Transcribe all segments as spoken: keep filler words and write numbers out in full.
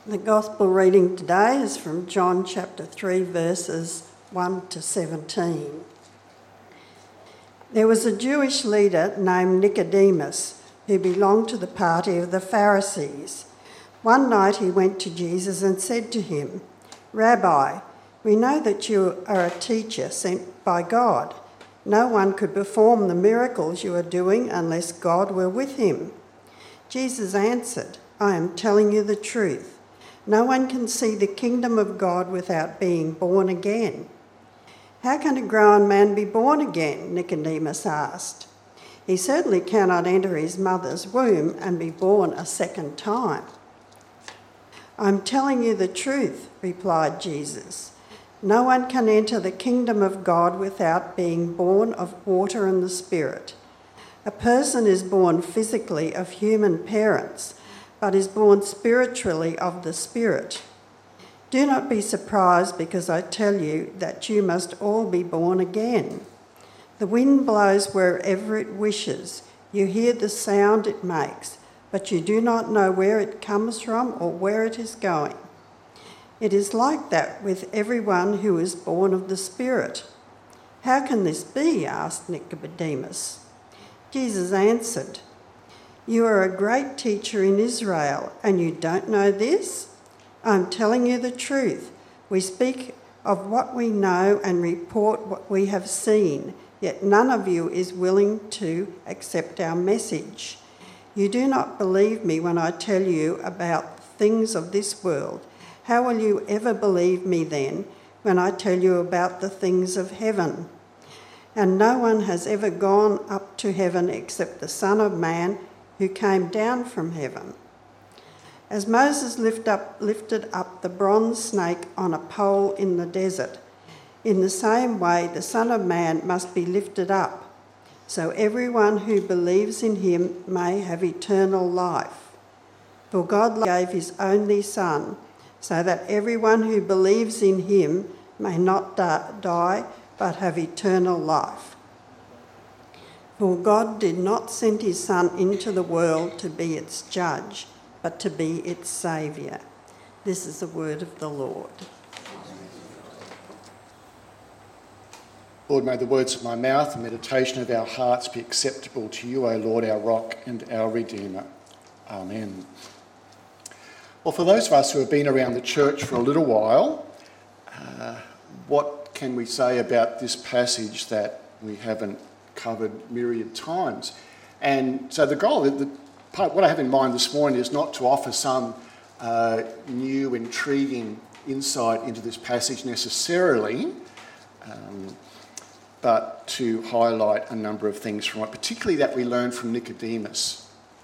The Gospel reading today is from John chapter three, verses one to seventeen. There was a Jewish leader named Nicodemus who belonged to the party of the Pharisees. One night he went to Jesus and said to him, "Rabbi, we know that you are a teacher sent by God. No one could perform the miracles you are doing unless God were with him." Jesus answered, "I am telling you the truth. No one can see the kingdom of God without being born again." "How can a grown man be born again?" Nicodemus asked. "He certainly cannot enter his mother's womb and be born a second time." "I'm telling you the truth," replied Jesus. "No one can enter the kingdom of God without being born of water and the Spirit. A person is born physically of human parents, but is born spiritually of the Spirit. Do not be surprised because I tell you that you must all be born again. The wind blows wherever it wishes. You hear the sound it makes, but you do not know where it comes from or where it is going. It is like that with everyone who is born of the Spirit." "How can this be?" asked Nicodemus. Jesus answered, "You are a great teacher in Israel, and you don't know this? I'm telling you the truth. We speak of what we know and report what we have seen, yet none of you is willing to accept our message. You do not believe me when I tell you about things of this world. How will you ever believe me then when I tell you about the things of heaven? And no one has ever gone up to heaven except the Son of Man who came down from heaven. As Moses lift up, lifted up the bronze snake on a pole in the desert, in the same way the Son of Man must be lifted up, so everyone who believes in him may have eternal life. For God gave his only Son, so that everyone who believes in him may not die, but have eternal life. For God did not send his Son into the world to be its judge, but to be its saviour." This is the word of the Lord. Lord, may the words of my mouth and meditation of our hearts be acceptable to you, O Lord, our rock and our Redeemer. Amen. Well, for those of us who have been around the church for a little while, uh, what can we say about this passage that we haven't covered myriad times? And so the goal, the part, what I have in mind this morning is not to offer some uh, new, intriguing insight into this passage necessarily, um, but to highlight a number of things from it, particularly that we learn from Nicodemus.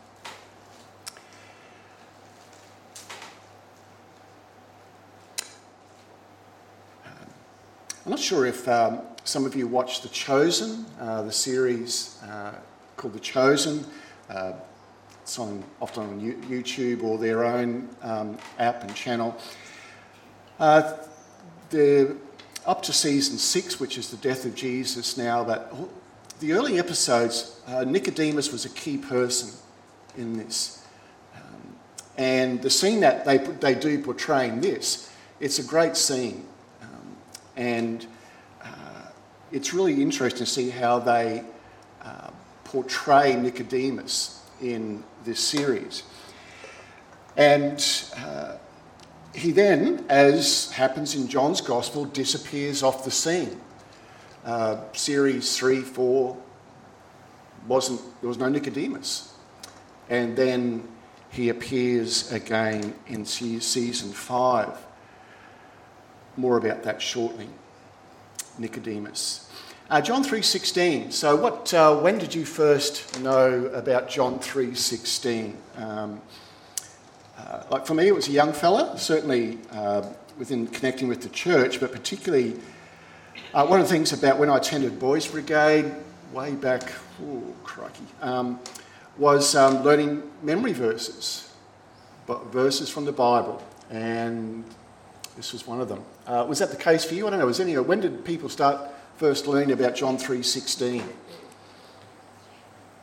I'm not sure if um, some of you watched The Chosen, uh, the series uh, called The Chosen. Uh, it's on, often on YouTube or their own um, app and channel. Uh, they're up to season six, which is the death of Jesus now. That the early episodes, uh, Nicodemus was a key person in this. Um, and the scene that they, they do portray in this, it's a great scene. And uh, it's really interesting to see how they uh, portray Nicodemus in this series. And uh, he then, as happens in John's Gospel, disappears off the scene. Uh, series three, four, wasn't, there was no Nicodemus. And then he appears again in season five. More about that shortly. Nicodemus. Uh, John three sixteen. So what? Uh, when did you first know about John three sixteen? Um, uh, like for me, it was a young fella, certainly uh, within connecting with the church, but particularly uh, one of the things about when I attended Boys Brigade way back, oh crikey, um, was um, learning memory verses, but verses from the Bible, and this was one of them. Uh, was that the case for you? I don't know. Was any? When did people start first learning about John three sixteen?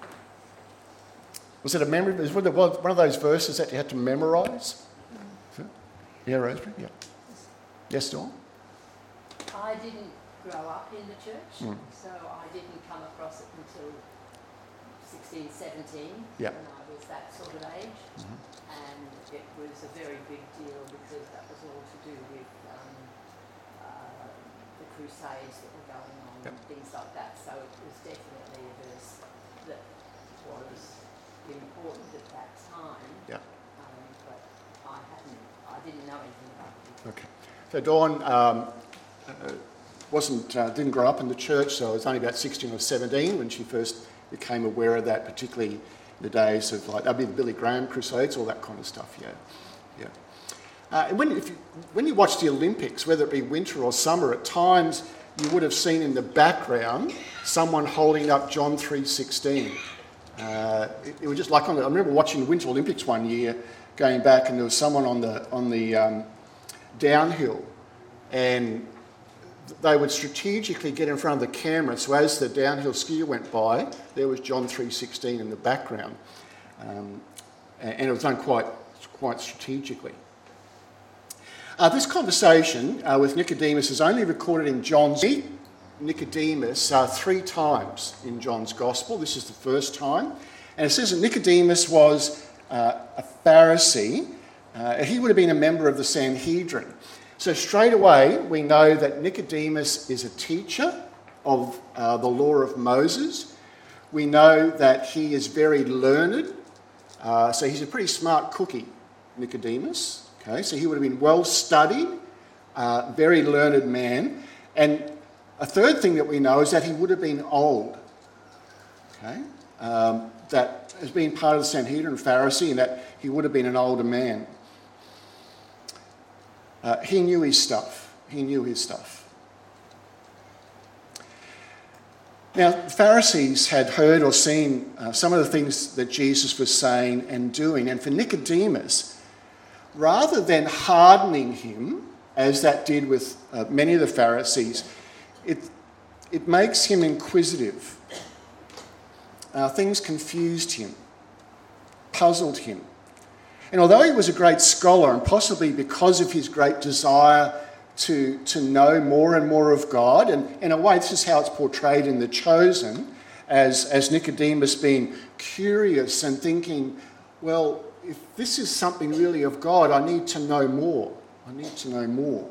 Was it a memory? Was it one of those verses that you had to memorise? Yeah, Rosemary, yeah. Yes, Dawn? I didn't grow up in the church, Mm. so I didn't come across it until sixteen, seventeen, Yeah. when I was that sort of age. Mhm. And it was a very big deal because that was all to do with um, uh, the crusades that were going on Yep. and things like that. So it was definitely a verse that was important at that time. Yeah. Um, but I hadn't, I didn't know anything about it. Okay. So Dawn um, uh, wasn't, uh, didn't grow up in the church, so it was only about sixteen or seventeen when she first became aware of that, particularly in the days of like, that'd be the Billy Graham crusades, all that kind of stuff, yeah. Yeah. Uh, and when, if you, when you watch the Olympics, whether it be winter or summer, at times you would have seen in the background someone holding up John three sixteen. Uh, it, it was just like, on the, I remember watching the Winter Olympics one year, going back, and there was someone on the, on the um, downhill, and they would strategically get in front of the camera, so as the downhill skier went by, there was John three sixteen in the background. Um, and, and it was done quite, quite strategically. Uh, this conversation uh, with Nicodemus is only recorded in John's... Nicodemus uh, three times in John's Gospel. This is the first time. And it says that Nicodemus was uh, a Pharisee. Uh, he would have been a member of the Sanhedrin. So straight away, we know that Nicodemus is a teacher of uh, the law of Moses. We know that he is very learned. Uh, so he's a pretty smart cookie, Nicodemus. Okay, so he would have been well studied, uh, very learned man. And a third thing that we know is that he would have been old. Okay, um, that has been part of the Sanhedrin, Pharisee, and that he would have been an older man. Uh, he knew his stuff. He knew his stuff. Now, the Pharisees had heard or seen uh, some of the things that Jesus was saying and doing, and for Nicodemus, rather than hardening him, as that did with uh, many of the Pharisees, it, it makes him inquisitive. Uh, things confused him, puzzled him. And although he was a great scholar, and possibly because of his great desire to, to know more and more of God, and in a way this is how it's portrayed in The Chosen, as, as Nicodemus being curious and thinking, well, if this is something really of God, I need to know more. I need to know more.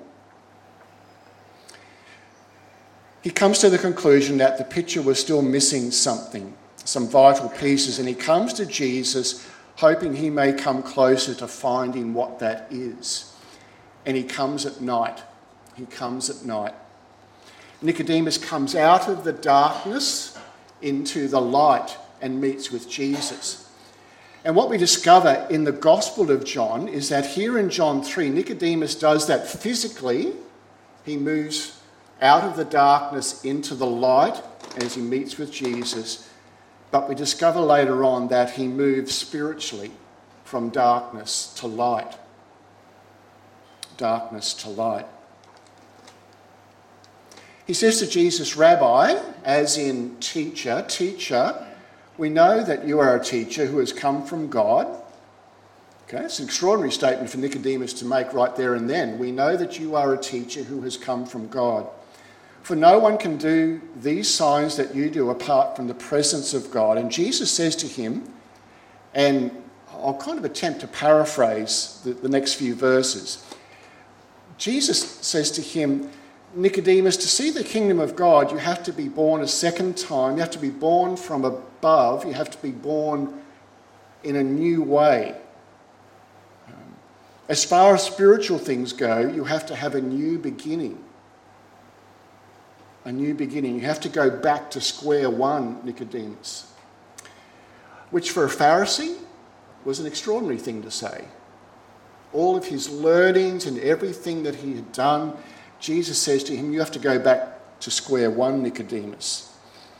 He comes to the conclusion that the picture was still missing something, some vital pieces, and he comes to Jesus hoping he may come closer to finding what that is. And he comes at night. He comes at night. Nicodemus comes out of the darkness into the light and meets with Jesus. And what we discover in the Gospel of John is that here in John three, Nicodemus does that physically. He moves out of the darkness into the light as he meets with Jesus. But we discover later on that he moves spiritually from darkness to light. Darkness to light. He says to Jesus, Rabbi, as in teacher, teacher, we know that you are a teacher who has come from God. Okay, it's an extraordinary statement for Nicodemus to make right there and then. We know that you are a teacher who has come from God. For no one can do these signs that you do apart from the presence of God. And Jesus says to him, and I'll kind of attempt to paraphrase the, the next few verses. Jesus says to him, Nicodemus, to see the kingdom of God, you have to be born a second time. You have to be born from above. You have to be born in a new way. Um, as far as spiritual things go, you have to have a new beginning. A new beginning. You have to go back to square one, Nicodemus. Which for a Pharisee was an extraordinary thing to say. All of his learnings and everything that he had done, Jesus says to him, you have to go back to square one, Nicodemus.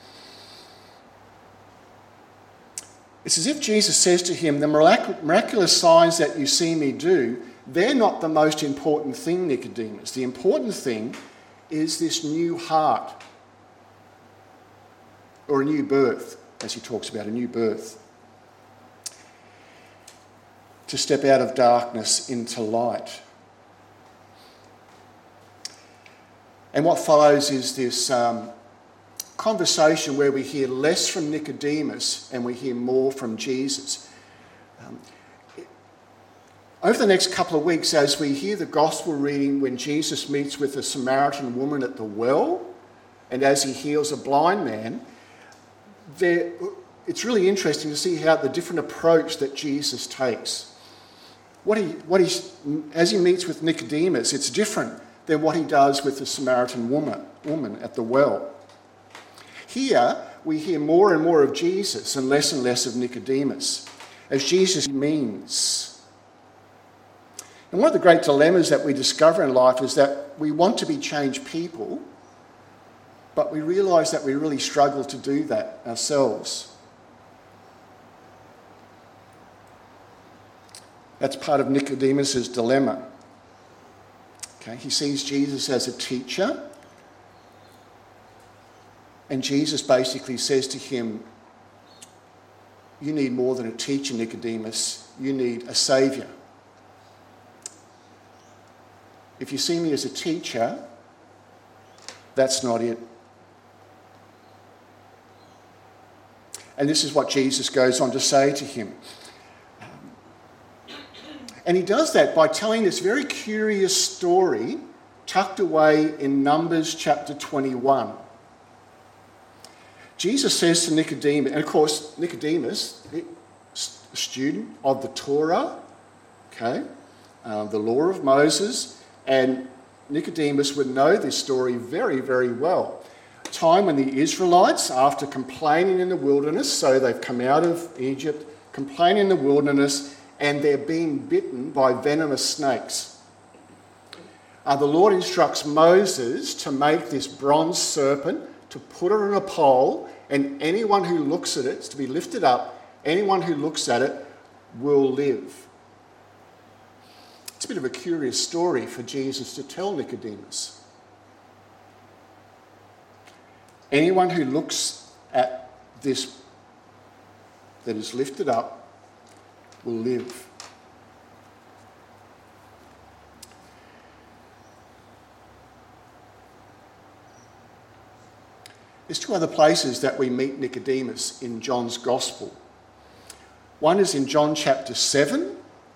It's as if Jesus says to him, the miraculous signs that you see me do, they're not the most important thing, Nicodemus. The important thing is this new heart, or a new birth, as he talks about, a new birth. To step out of darkness into light. And what follows is this um, conversation where we hear less from Nicodemus and we hear more from Jesus. Um, over the next couple of weeks, as we hear the gospel reading when Jesus meets with a Samaritan woman at the well, and as he heals a blind man, there, it's really interesting to see how the different approach that Jesus takes. What he, what he's, as he meets with Nicodemus, it's different than what he does with the Samaritan woman, woman at the well. Here, we hear more and more of Jesus and less and less of Nicodemus, as Jesus means. And one of the great dilemmas that we discover in life is that we want to be changed people, but we realise that we really struggle to do that ourselves. That's part of Nicodemus's dilemma. Okay, he sees Jesus as a teacher, and Jesus basically says to him, you need more than a teacher, Nicodemus. You need a saviour. If you see me as a teacher, that's not it. And this is what Jesus goes on to say to him. And he does that by telling this very curious story tucked away in Numbers chapter twenty-one. Jesus says to Nicodemus, and of course Nicodemus, a student of the Torah, okay, uh, the law of Moses, and Nicodemus would know this story very, very well. A time when the Israelites, after complaining in the wilderness, so they've come out of Egypt, complaining in the wilderness, and they're being bitten by venomous snakes. Uh, the Lord instructs Moses to make this bronze serpent, to put it on a pole, and anyone who looks at it, it's to be lifted up, anyone who looks at it will live. It's a bit of a curious story for Jesus to tell Nicodemus. Anyone who looks at this that is lifted up will live. There's two other places that we meet Nicodemus in John's Gospel. One is in John chapter seven,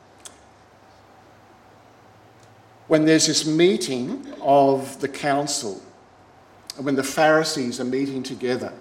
when there's this meeting of the council, when the Pharisees are meeting together.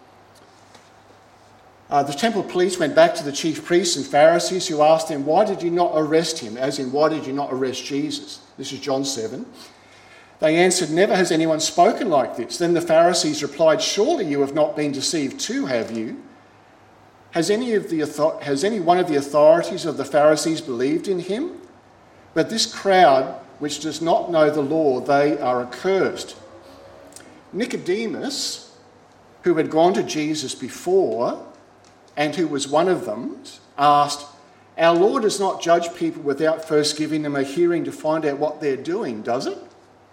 Uh, the temple police went back to the chief priests and Pharisees, who asked them, why did you not arrest him? As in, why did you not arrest Jesus? This is John seven. They answered, never has anyone spoken like this. Then the Pharisees replied, surely you have not been deceived too, have you? Has any, of the, has any one of the authorities of the Pharisees believed in him? But this crowd, which does not know the law, they are accursed. Nicodemus, who had gone to Jesus before, and who was one of them, asked, our Lord does not judge people without first giving them a hearing to find out what they're doing, does it?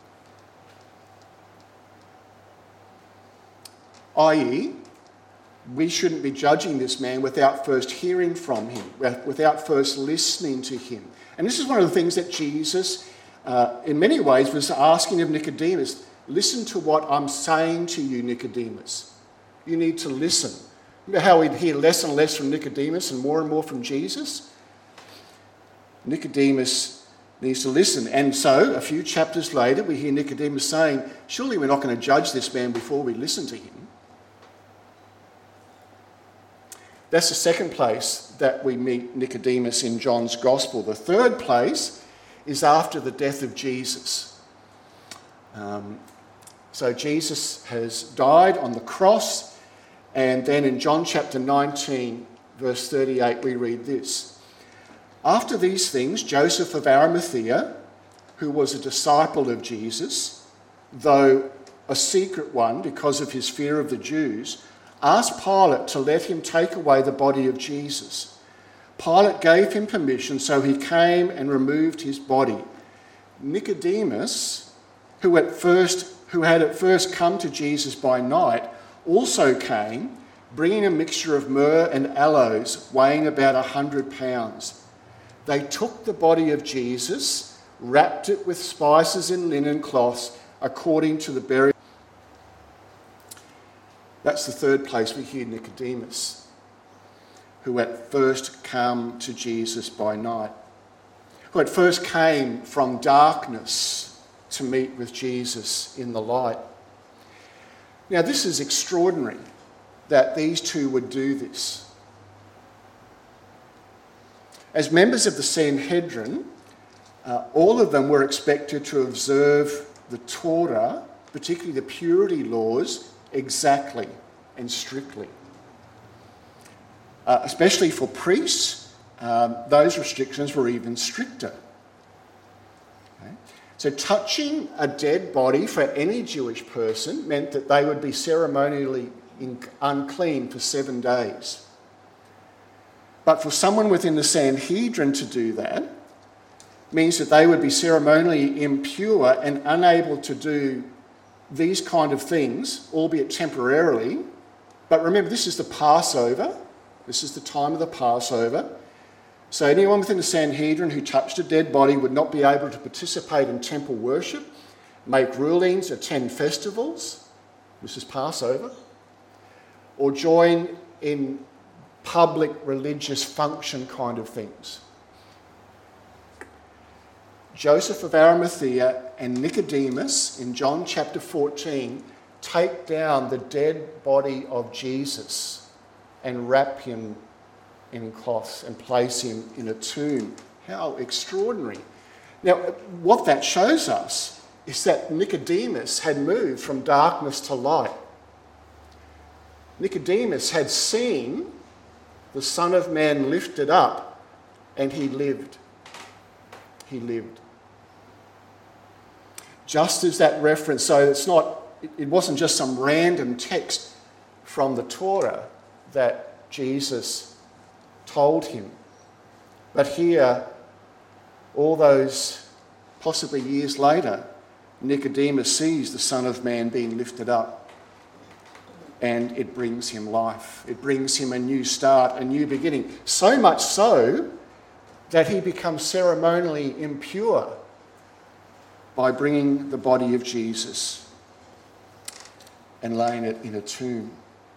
that is, we shouldn't be judging this man without first hearing from him, without first listening to him. And this is one of the things that Jesus, uh, in many ways, was asking of Nicodemus. Listen to what I'm saying to you, Nicodemus. You need to listen. Remember how we'd hear less and less from Nicodemus and more and more from Jesus? Nicodemus needs to listen. And so, a few chapters later, we hear Nicodemus saying, surely we're not going to judge this man before we listen to him. That's the second place that we meet Nicodemus in John's Gospel. The third place is after the death of Jesus. Um, so Jesus has died on the cross, and then in John chapter nineteen, verse thirty-eight, we read this. After these things, Joseph of Arimathea, who was a disciple of Jesus, though a secret one because of his fear of the Jews, asked Pilate to let him take away the body of Jesus. Pilate gave him permission, so he came and removed his body. Nicodemus, who at first, who had at first come to Jesus by night, also came, bringing a mixture of myrrh and aloes, weighing about a hundred pounds. They took the body of Jesus, wrapped it with spices and linen cloths, according to the burial. That's the third place we hear Nicodemus, who at first came to Jesus by night, who at first came from darkness to meet with Jesus in the light. Now, this is extraordinary that these two would do this. As members of the Sanhedrin, uh, all of them were expected to observe the Torah, particularly the purity laws, exactly and strictly. Uh, especially for priests, um, those restrictions were even stricter. Okay? So touching a dead body for any Jewish person meant that they would be ceremonially in, unclean for seven days. But for someone within the Sanhedrin to do that means that they would be ceremonially impure and unable to do these kind of things, albeit temporarily. But remember, this is the Passover. This is the time of the Passover. So anyone within the Sanhedrin who touched a dead body would not be able to participate in temple worship, make rulings, attend festivals, this is Passover, or join in public religious function kind of things. Joseph of Arimathea and Nicodemus in John chapter fourteen take down the dead body of Jesus and wrap him in cloths and place him in a tomb. How extraordinary. Now, what that shows us is that Nicodemus had moved from darkness to light. Nicodemus had seen the Son of Man lifted up, and he lived. He lived. Just as that reference, so it's not, it wasn't just some random text from the Torah that Jesus told him. But here, all those possibly years later, Nicodemus sees the Son of Man being lifted up, and it brings him life. It brings him a new start, a new beginning. So much so that he becomes ceremonially impure by bringing the body of Jesus and laying it in a tomb.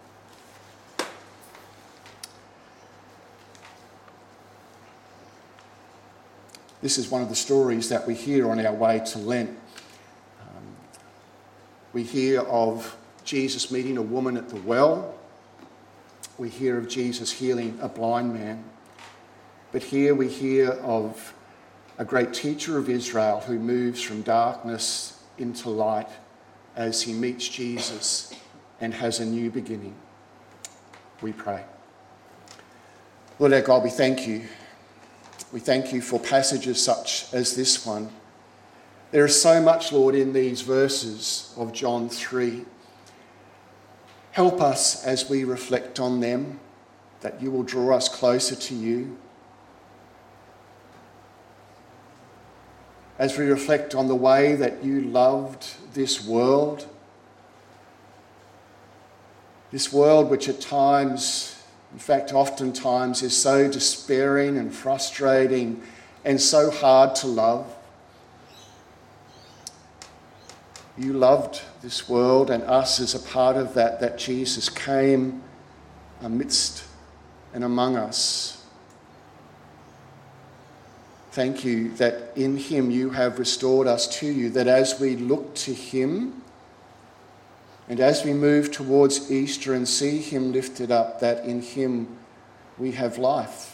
This is one of the stories that we hear on our way to Lent. Um, we hear of Jesus meeting a woman at the well. We hear of Jesus healing a blind man. But here we hear of a great teacher of Israel who moves from darkness into light as he meets Jesus and has a new beginning. We pray. Lord our God, we thank you. We thank you for passages such as this one. There is so much, Lord, in these verses of John three. Help us as we reflect on them, that you will draw us closer to you. As we reflect on the way that you loved this world, this world which at times, in fact oftentimes, is so despairing and frustrating and so hard to love. You loved this world and us as a part of that, that Jesus came amidst and among us. Thank you that in him you have restored us to you, that as we look to him and as we move towards Easter and see him lifted up, that in him we have life.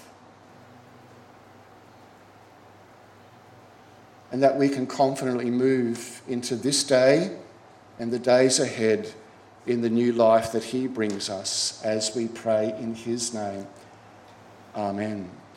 And that we can confidently move into this day and the days ahead in the new life that he brings us, as we pray in his name. Amen.